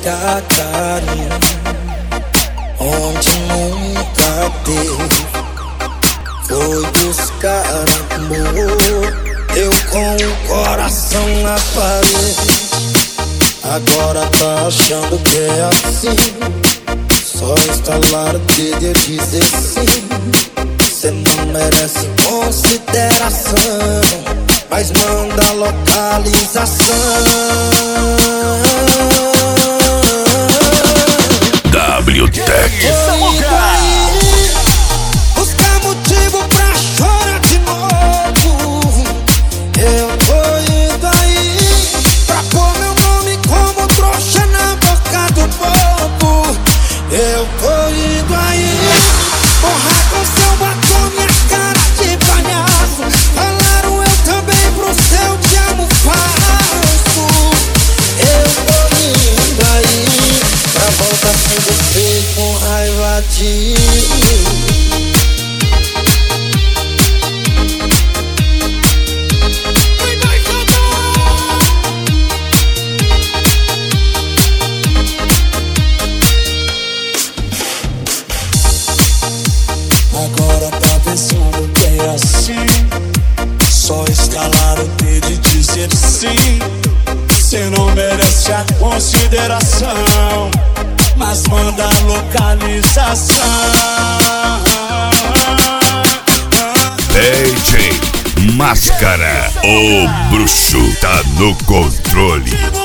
buscar carinho onde nunca teve. Foi buscar amor, eu com o coração na parede. Agora tá achando que é assim, só instalar o dedo e dizer sim. Cê não merece consideração, mas manda localização. WTech buscar motivo pra chorar de novo. Eu tô indo aí pra pôr meu nome como trouxa na boca do povo. Eu tô indo aí borrar com seu batom minha cara de palhaço. Falaram eu também pro seu te amo falso. Eu tô indo aí pra voltar sem você com raiva de mim. Agora tá pensando que é assim, só instalar o dedo e dizer sim. Cê não merece a consideração, mas manda a localização. DJ Máscara, o bruxo tá no controle.